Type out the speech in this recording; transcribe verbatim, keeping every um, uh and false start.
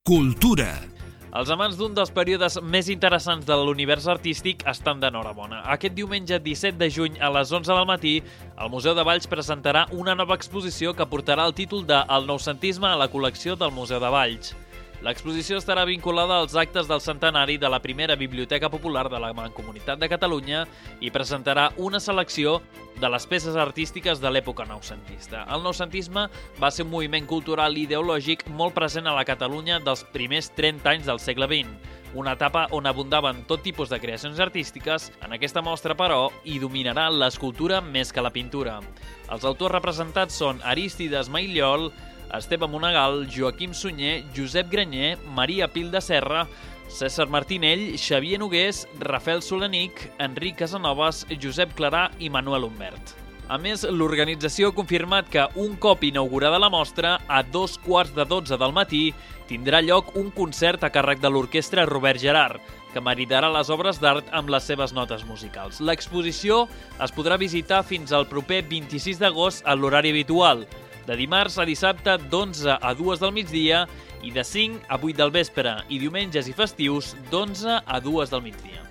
Cultura. Els amants d'un dels períodes més interessants de l'univers artístic estan d'enhorabona. Aquest diumenge disset de juny a les onze del matí, el Museu de Valls presentarà una nova exposició que portarà el títol de El noucentisme a la col·lecció del Museu de Valls. L'exposició estarà vinculada als actes del centenari de la primera Biblioteca Popular de la Mancomunitat de Catalunya i presentarà una selecció de les peces artístiques de l'època noucentista. El noucentisme va ser un moviment cultural i ideològic molt present a la Catalunya dels primers trenta anys del segle vint, una etapa on abundaven tot tipus de creacions artístiques. En aquesta mostra, però, hi dominarà l'escultura més que la pintura. Els autors representats són Arístides Maillol, Esteve Monegal, Joaquim Sunyer, Josep Granyer, Maria Pil de Serra, César Martinell, Xavier Nogués, Rafael Solanic, Enric Casanovas, Josep Clarà i Manuel Humbert. A més, l'organització ha confirmat que un cop inaugurada la mostra, a dos quarts de dotze del matí, tindrà lloc un concert a càrrec de l'orquestra Robert Gerard, que maridarà les obres d'art amb les seves notes musicals. L'exposició es podrà visitar fins al proper vint-i-sis d'agost a l'horari habitual, de dimarts a dissabte d'onze a dues del migdia i de cinc a vuit del vespre, i diumenges i festius d'onze a dues del migdia.